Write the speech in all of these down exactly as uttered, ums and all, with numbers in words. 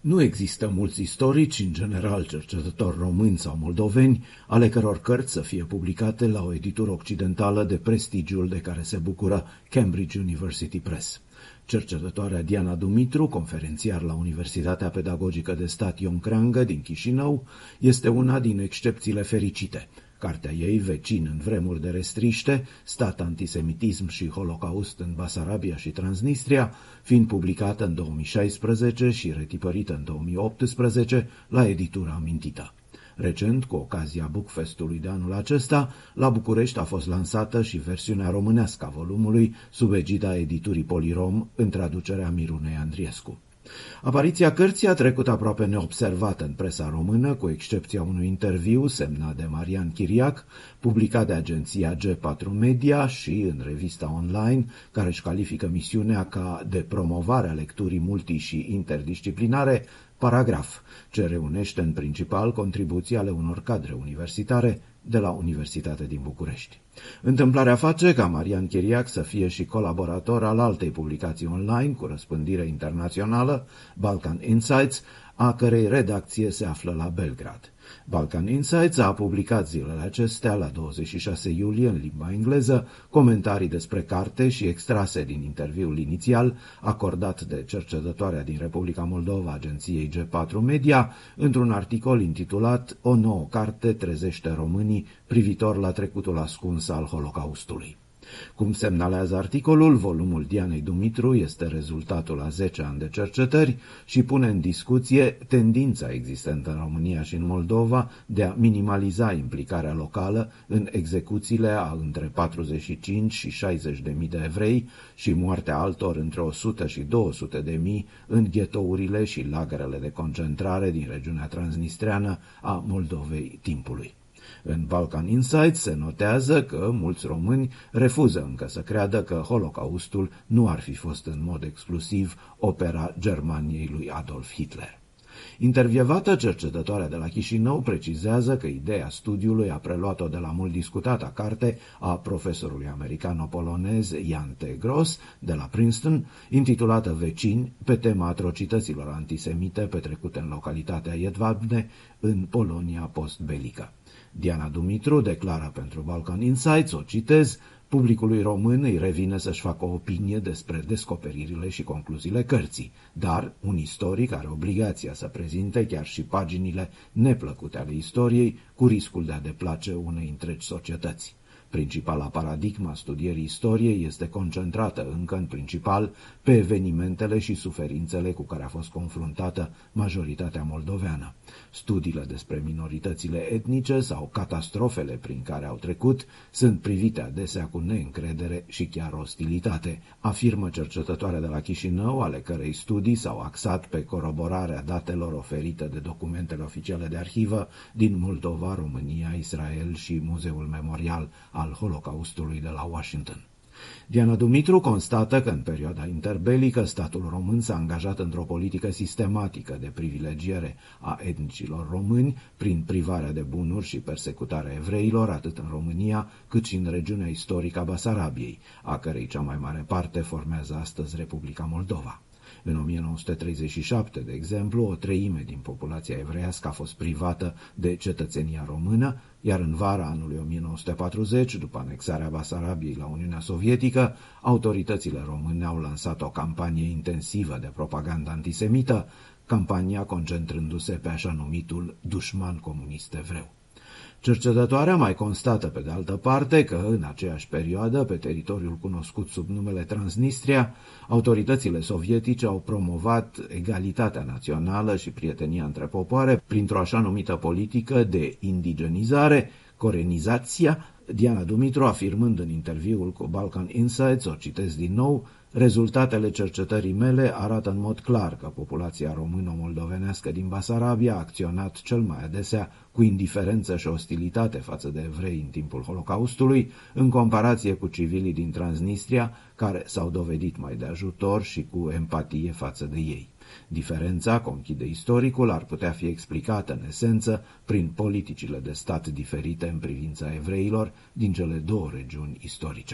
Nu există mulți istorici, în general cercetători români sau moldoveni, ale căror cărți să fie publicate la o editură occidentală de prestigiul de care se bucură Cambridge University Press. Cercetătoarea Diana Dumitru, conferențiar la Universitatea Pedagogică de Stat Ion Creangă din Chișinău, este una din excepțiile fericite. Cartea ei, Vecin în vremuri de restriște, stat, antisemitism și holocaust în Basarabia și Transnistria, fiind publicată în două mii șaisprezece și retipărită în două mii optsprezece la editura amintită. Recent, cu ocazia Bookfest-ului de anul acesta, la București a fost lansată și versiunea românească a volumului sub egida editurii Polirom, în traducerea Mirunei Andriescu. Apariția cărții a trecut aproape neobservată în presa română, cu excepția unui interviu semnat de Marian Chiriac, publicat de agenția G patru Media și în revista online, care își califică misiunea ca de promovare a lecturii multi- și interdisciplinare, Paragraf, ce reunește în principal contribuții ale unor cadre universitare de la Universitatea din București. Întâmplarea face ca Marian Chiriac să fie și colaborator al altei publicații online cu răspândire internațională, Balkan Insights, a cărei redacție se află la Belgrad. Balkan Insights a publicat zilele acestea, la douăzeci și șase iulie, în limba engleză, comentarii despre carte și extrase din interviul inițial acordat de cercetătoarea din Republica Moldova agenției G patru Media, într-un articol intitulat O nouă carte trezește românii privitor la trecutul ascuns al Holocaustului. Cum semnalează articolul, volumul Dianei Dumitru este rezultatul a zece ani de cercetări și pune în discuție tendința existentă în România și în Moldova de a minimaliza implicarea locală în execuțiile a între patruzeci și cinci și șaizeci de mii de evrei și moartea altor între o sută și două sute de mii în ghetourile și lagărele de concentrare din regiunea transnistreană a Moldovei timpului. În Balkan Insights se notează că mulți români refuză încă să creadă că Holocaustul nu ar fi fost în mod exclusiv opera Germaniei lui Adolf Hitler. Intervievată, cercetătoarea de la Chișinău precizează că ideea studiului a preluat-o de la mult discutata carte a profesorului americano-polonez Jan T. Gross de la Princeton, intitulată Vecini, pe tema atrocităților antisemite petrecute în localitatea Jedwabne, în Polonia postbelică. Diana Dumitru declară pentru Balkan Insights, o citez, publicului român îi revine să-și facă o opinie despre descoperirile și concluziile cărții, dar un istoric are obligația să prezinte chiar și paginile neplăcute ale istoriei, cu riscul de a deplace unei întregi societăți. Principala paradigma studierii istoriei este concentrată încă în principal pe evenimentele și suferințele cu care a fost confruntată majoritatea moldoveană. Studiile despre minoritățile etnice sau catastrofele prin care au trecut sunt privite adesea cu neîncredere și chiar ostilitate, afirmă cercetătoarea de la Chișinău, ale cărei studii s-au axat pe coroborarea datelor oferite de documentele oficiale de arhivă din Moldova, România, Israel și Muzeul Memorial al Holocaustului de la Washington. Diana Dumitru constată că în perioada interbelică statul român s-a angajat într-o politică sistematică de privilegiere a etnicilor români prin privarea de bunuri și persecutarea evreilor atât în România cât și în regiunea istorică a Basarabiei, a cărei cea mai mare parte formează astăzi Republica Moldova. În o mie nouă sute treizeci și șapte, de exemplu, o treime din populația evreiască a fost privată de cetățenia română, iar în vara anului o mie nouă sute patruzeci, după anexarea Basarabiei la Uniunea Sovietică, autoritățile române au lansat o campanie intensivă de propagandă antisemită, campania concentrându-se pe așa numitul dușman comunist evreu. Cercetătoarea mai constată, pe de altă parte, că în aceeași perioadă, pe teritoriul cunoscut sub numele Transnistria, autoritățile sovietice au promovat egalitatea națională și prietenia între popoare printr-o așa numită politică de indigenizare, corenizația, Diana Dumitru afirmând în interviul cu Balkan Insights, o citez din nou, rezultatele cercetării mele arată în mod clar că populația româno-moldovenească din Basarabia a acționat cel mai adesea cu indiferență și ostilitate față de evrei în timpul Holocaustului, în comparație cu civilii din Transnistria, care s-au dovedit mai de ajutor și cu empatie față de ei. Diferența, conchide istoricul, ar putea fi explicată în esență prin politicile de stat diferite în privința evreilor din cele două regiuni istorice.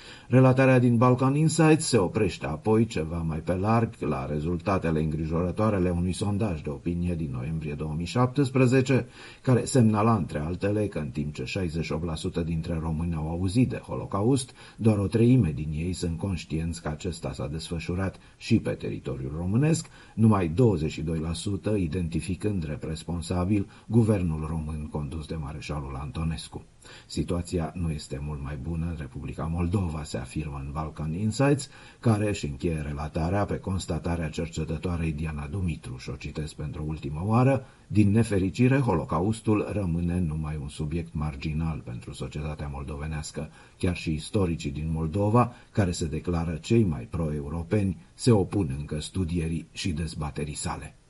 Relatarea din Balkan Insights se oprește apoi ceva mai pe larg la rezultatele îngrijorătoare ale unui sondaj de opinie din noiembrie două mii șaptesprezece, care semnala între altele că în timp ce șaizeci și opt la sută dintre români au auzit de Holocaust, doar o treime din ei sunt conștienți că acesta s-a desfășurat și pe teritoriul românesc, numai douăzeci și doi la sută identificând drept responsabil guvernul român condus de mareșalul Antonescu. Situația nu este mult mai bună în Republica Moldova, se afirmă în Balkan Insights, care își încheie relatarea pe constatarea cercetătoarei Diana Dumitru, și o citesc pentru ultimă oară: din nefericire, Holocaustul rămâne numai un subiect marginal pentru societatea moldovenească. Chiar și istoricii din Moldova, care se declară cei mai pro-europeni, se opun încă studierii și dezbaterii sale.